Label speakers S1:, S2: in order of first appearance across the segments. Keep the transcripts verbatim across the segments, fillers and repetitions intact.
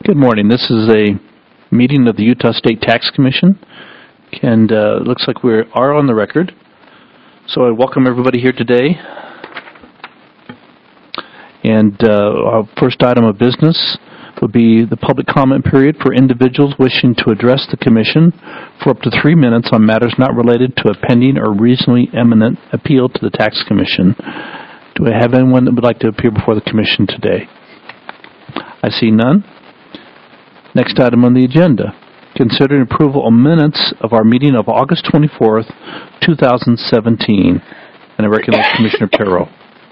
S1: Good morning. This is a meeting of the Utah State Tax Commission, and uh, it looks like we are on the record. So I welcome everybody here today. And uh, our first item of business would be the public comment period for individuals wishing to address the Commission for up to three minutes on matters not related to a pending or reasonably imminent appeal to the Tax Commission. Do I have anyone that would like to appear before the Commission today? I see none. Next item on the agenda, considering approval of minutes of our meeting of August twenty-fourth, two thousand seventeen. And I recognize Commissioner Perro.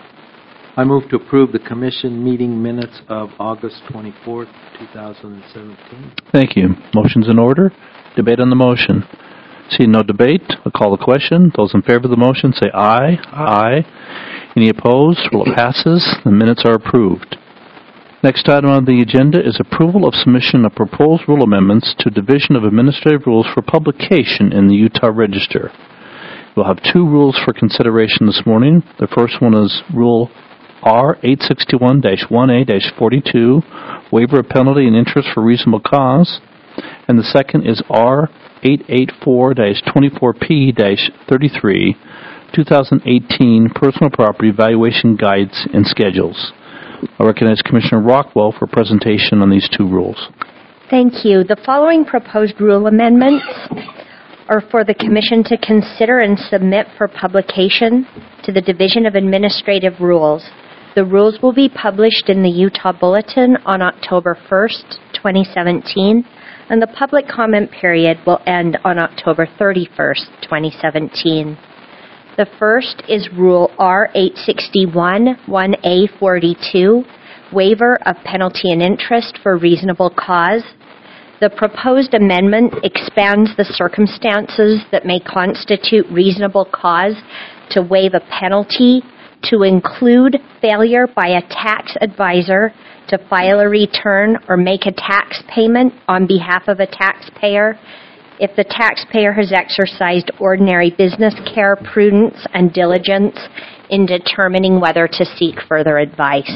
S2: I move to approve the Commission meeting minutes of August twenty-fourth, two thousand seventeen.
S1: Thank you. Motion's in order. Debate on the motion. Seeing no debate, I'll call the question. Those in favor of the motion say aye. Aye. Aye. Any opposed? Rule passes. The minutes are approved. Next item on the agenda is approval of submission of proposed rule amendments to Division of Administrative Rules for publication in the Utah Register. We'll have two rules for consideration this morning. The first one is Rule R eight sixty-one dash one A dash forty-two, Waiver of Penalty and Interest for Reasonable Cause. And the second is R eight eighty-four dash twenty-four P dash thirty-three, two thousand eighteen Personal Property Valuation Guides and Schedules. I recognize Commissioner Rockwell for presentation on these two rules.
S3: Thank you. The following proposed rule amendments are for the Commission to consider and submit for publication to the Division of Administrative Rules. The rules will be published in the Utah Bulletin on October first, twenty seventeen, and the public comment period will end on October thirty-first, twenty seventeen. The first is Rule R eight sixty-one one A forty-two, Waiver of Penalty and Interest for Reasonable Cause. The proposed amendment expands the circumstances that may constitute reasonable cause to waive a penalty to include failure by a tax advisor to file a return or make a tax payment on behalf of a taxpayer if the taxpayer has exercised ordinary business care, prudence, and diligence in determining whether to seek further advice.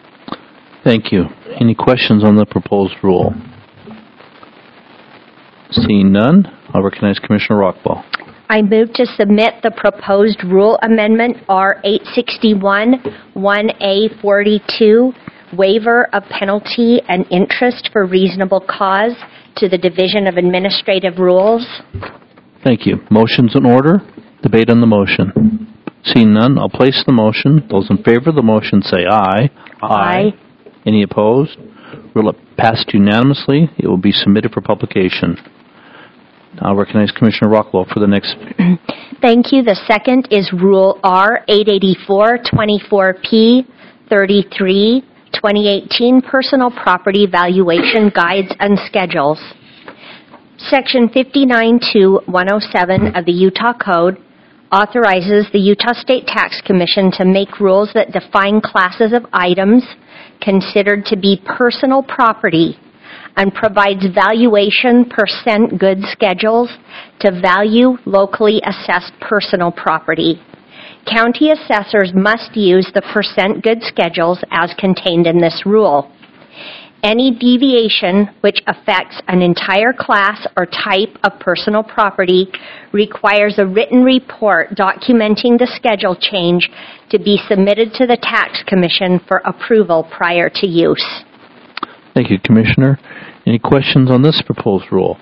S1: Thank you. Any questions on the proposed rule? Seeing none, I'll recognize Commissioner Rockwell.
S3: I move to submit the proposed rule amendment R eight sixty-one one A forty-two, Waiver of Penalty and Interest for Reasonable Cause, to the Division of Administrative Rules.
S1: Thank you. Motion's in order. Debate on the motion. Seeing none, I'll place the motion. Those in favor of the motion say aye.
S3: Aye. Aye.
S1: Any opposed? Rule passed unanimously. It will be submitted for publication. I'll recognize Commissioner Rockwell for the next.
S3: Thank you. The second is Rule R eight eighty-four twenty-four P thirty-three, twenty eighteen Personal Property Valuation Guides and Schedules. Section fifty-nine two one oh seven of the Utah Code authorizes the Utah State Tax Commission to make rules that define classes of items considered to be personal property and provides valuation percent good schedules to value locally assessed personal property. County assessors must use the percent good schedules as contained in this rule. Any deviation which affects an entire class or type of personal property requires a written report documenting the schedule change to be submitted to the Tax Commission for approval prior to use.
S1: Thank you, Commissioner. Any questions on this proposed rule?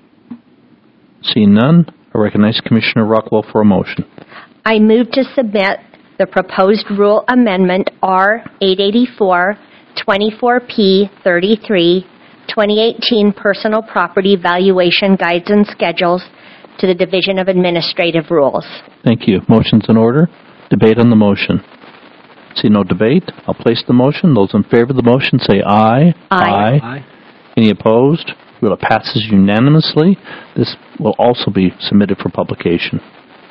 S1: Seeing none, I recognize Commissioner Rockwell for a motion.
S3: I move to submit the proposed rule amendment R eight eighty-four twenty-four P thirty-three, twenty eighteen Personal Property Valuation Guides and Schedules to the Division of Administrative Rules.
S1: Thank you. Motion's in order. Debate on the motion. See no debate. I'll place the motion. Those in favor of the motion say aye.
S3: Aye.
S1: Aye.
S2: Aye.
S1: Any opposed? Rule passes unanimously. This will also be submitted for publication.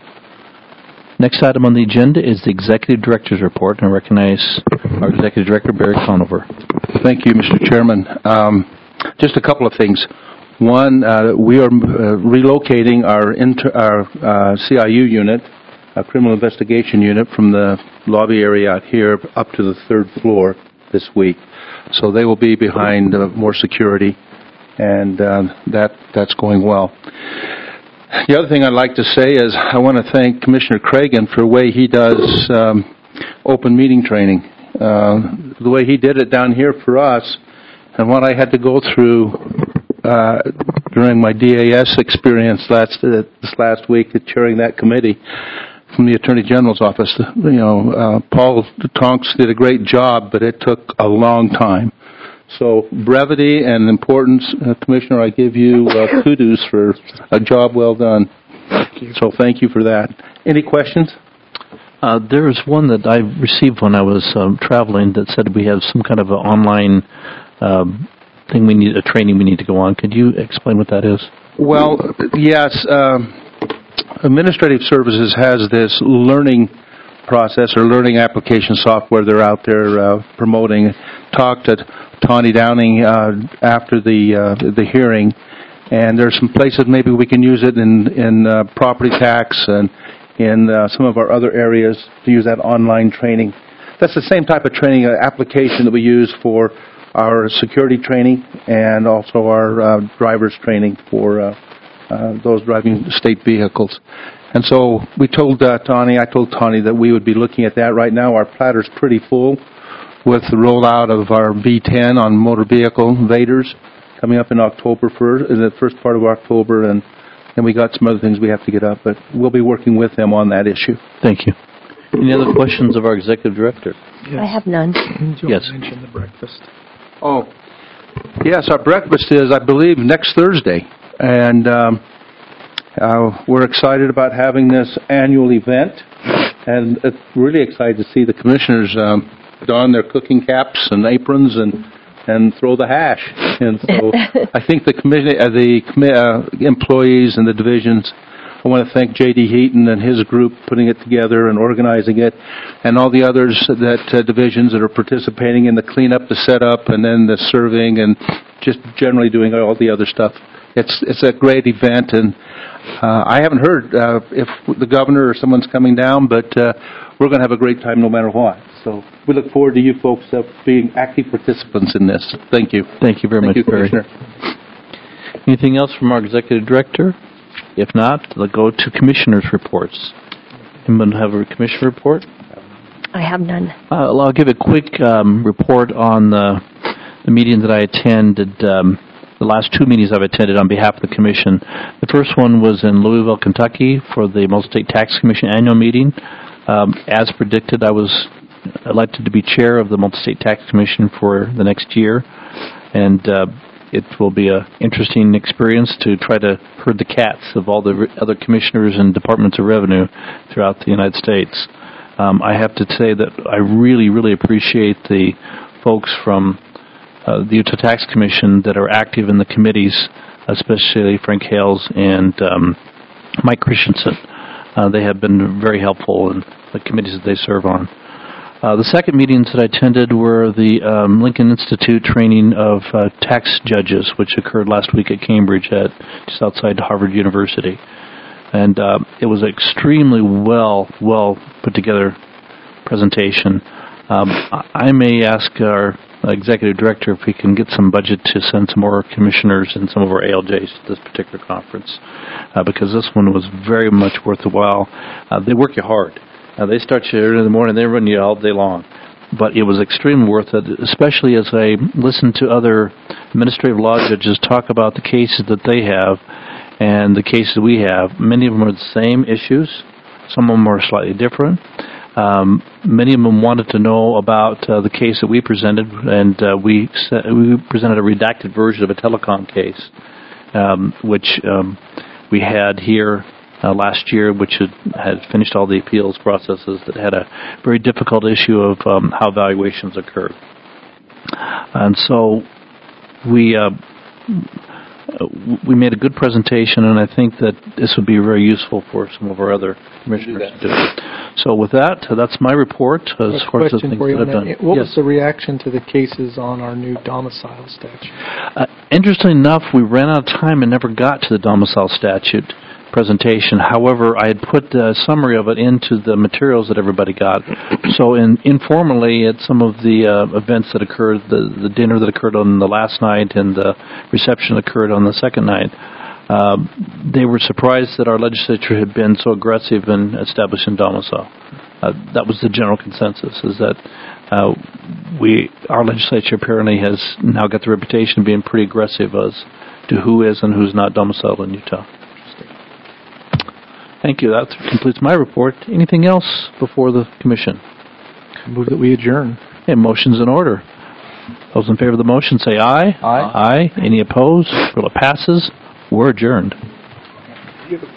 S1: Next item on the agenda is the Executive Director's Report, and I recognize our Executive Director, Barry Conover.
S4: Thank you, Mister Chairman. Um, just a couple of things. One, uh, we are uh, relocating our, inter our uh, C I U unit, a criminal investigation unit, from the lobby area out here up to the third floor. this week. So they will be behind uh, more security, and uh, that that's going well. The other thing I'd like to say is I want to thank Commissioner Cragen for the way he does um, open meeting training. Uh, the way he did it down here for us, and what I had to go through uh, during my D A S experience last uh, this last week at chairing that committee from the Attorney General's office. You know, uh, Paul Tonks did a great job, but it took a long time. So brevity and importance, uh, Commissioner, I give you uh, kudos for a job well done. Thank you. So thank you for that. Any questions?
S1: Uh, there was one that I received when I was um, traveling that said we have some kind of an online um, thing we need, a training we need to go on. Could you explain what that is?
S4: Well, yes. Um, Administrative Services has this learning process or learning application software they're out there uh, promoting. Talked to Tawny Downing uh, after the uh, the hearing, and there's some places maybe we can use it in in uh, property tax and in uh, some of our other areas to use that online training. That's the same type of training uh, application that we use for our security training and also our uh, driver's training for uh, uh, those driving state vehicles. And so we told uh, Tawny, I told Tawny that we would be looking at that. Right now our platter's pretty full with the rollout of our V ten on motor vehicle invaders coming up in October, first, in the first part of October, and and we got some other things we have to get up, but we'll be working with them on that issue.
S1: Thank you. Any other questions of our executive director?
S3: I have none.
S1: Yes.
S5: Mention the breakfast.
S4: Oh, yes, our breakfast is, I believe, next Thursday, and um, uh, we're excited about having this annual event, and uh, really excited to see the commissioners um, don their cooking caps and aprons and and throw the hash. And so I think the committee, uh, the commi- uh, employees and the divisions, I want to thank J D Heaton and his group putting it together and organizing it, and all the others that uh, divisions that are participating in the cleanup, the setup, and then the serving, and just generally doing all the other stuff. It's it's a great event, and uh, I haven't heard uh, if the governor or someone's coming down, but uh, we're going to have a great time no matter what. So we look forward to you folks uh, being active participants in this. Thank you.
S1: Thank you very
S4: Thank
S1: much,
S4: you,
S1: Barry.
S4: Commissioner.
S1: Anything else from our executive director? If not, let's go to commissioners' reports. Anyone have a commissioner report?
S3: I have none.
S1: Uh, well, I'll give a quick um, report on the, the meeting that I attended, um, the last two meetings I've attended on behalf of the commission. The first one was in Louisville, Kentucky for the Multi-State Tax Commission annual meeting. Um, as predicted, I was elected to be chair of the Multi-State Tax Commission for the next year, and uh, it will be an interesting experience to try to herd the cats of all the re- other commissioners and departments of revenue throughout the United States. Um, I have to say that I really, really appreciate the folks from uh, the Utah Tax Commission that are active in the committees, especially Frank Hales and um, Mike Christensen. Uh, they have been very helpful in the committees that they serve on. Uh, the second meetings that I attended were the um, Lincoln Institute training of uh, tax judges, which occurred last week at Cambridge, at just outside Harvard University, and uh, it was an extremely well, well put together presentation. Um, I may ask our executive director if we can get some budget to send some more commissioners and some of our A L Js to this particular conference, uh, because this one was very much worth the while. Uh, they work you hard. Uh, they start you early in the morning, they run you all day long. But it was extremely worth it, especially as I listened to other administrative law judges talk about the cases that they have and the cases we have. Many of them are the same issues. Some of them are slightly different. Um, many of them wanted to know about uh, the case that we presented, and uh, we, we presented a redacted version of a telecom case, um, which um, we had here Uh, last year, which had, had finished all the appeals processes, that had a very difficult issue of um, how valuations occurred. And so we uh, we made a good presentation, and I think that this would be very useful for some of our other commissioners to do. So with that, uh, that's my report as far as the things that I've done.
S5: What
S1: yes.
S5: was the reaction to the cases on our new domicile statute?
S1: Uh, interestingly enough, we ran out of time and never got to the domicile statute presentation. However, I had put a summary of it into the materials that everybody got. So in, informally, at some of the uh, events that occurred, the, the dinner that occurred on the last night and the reception that occurred on the second night, uh, they were surprised that our legislature had been so aggressive in establishing domicile. Uh, that was the general consensus, is that uh, we, our legislature apparently has now got the reputation of being pretty aggressive as to who is and who's not domiciled in Utah. Thank you. That completes my report. Anything else before the commission?
S5: Move that we adjourn.
S1: Okay, motion's in order. Those in favor of the motion say aye.
S5: Aye.
S1: Aye. Any opposed? Well, it passes. We're adjourned.